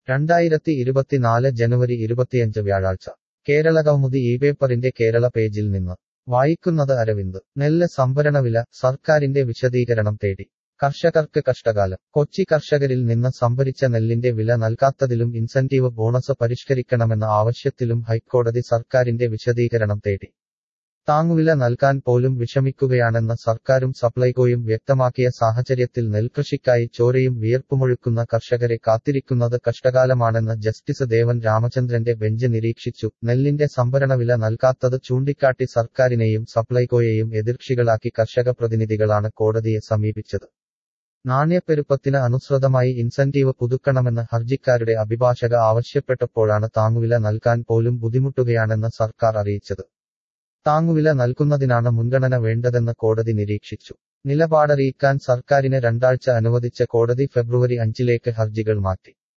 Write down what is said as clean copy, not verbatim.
2024 ജനുവരി 25 വ്യാഴാഴ്ച കേരളകൗമുദി ഇപേപ്പറിന്റെ കേരള പേജിൽ നിന്ന് വായിക്കുന്നത് അരവിന്ദ്. നെല്ല് സംഭരണവില സർക്കാരിന്റെ വിശദീകരണം തേടി കർഷകർക്ക് കഷ്ടകാലം. കൊച്ചി കർഷകരിൽ നിന്ന് സംഭരിച്ച നെല്ലിന്റെ വില നൽകാത്തതിലും ഇൻസെന്റീവ് ബോണസ് പരിഷ്കരിക്കണമെന്ന ആവശ്യത്തിലും ഹൈക്കോടതി സർക്കാരിന്റെ വിശദീകരണം തേടി. താങ്ങുവില നൽകാൻ പോലും വിഷമിക്കുകയാണെന്ന് സർക്കാരും സപ്ലൈകോയും വ്യക്തമാക്കിയ സാഹചര്യത്തിൽ നെൽകൃഷിക്കായി ചോരയും വിയർപ്പുമൊഴുക്കുന്ന കർഷകരെ കാത്തിരിക്കുന്നത് കഷ്ടകാലമാണെന്ന് ജസ്റ്റിസ് ദേവൻ രാമചന്ദ്രന്റെ ബെഞ്ച് നിരീക്ഷിച്ചു. നെല്ലിന്റെ സംഭരണവില നൽകാത്തത് ചൂണ്ടിക്കാട്ടി സർക്കാരിനെയും സപ്ലൈകോയെയും എതിർകക്ഷികളാക്കി കർഷക പ്രതിനിധികളാണ് കോടതിയെ സമീപിച്ചത്. നാണ്യപ്പെരുപ്പത്തിന് അനുസൃതമായി ഇൻസെന്റീവ് പുതുക്കണമെന്ന് ഹർജിക്കാരുടെ അഭിഭാഷക ആവശ്യപ്പെട്ടപ്പോഴാണ് താങ്ങുവില നൽകാൻ പോലും ബുദ്ധിമുട്ടുകയാണെന്ന് സർക്കാർ അറിയിച്ചത്. താങ്ങുവില നൽകുന്നതിനാണ് മുൻഗണന വേണ്ടതെന്ന് കോടതി നിരീക്ഷിച്ചു. നിലപാടറിയിക്കാൻ സർക്കാരിന് 2 ആഴ്ച അനുവദിച്ച കോടതി ഫെബ്രുവരി 5 ഹർജികൾ മാറ്റി.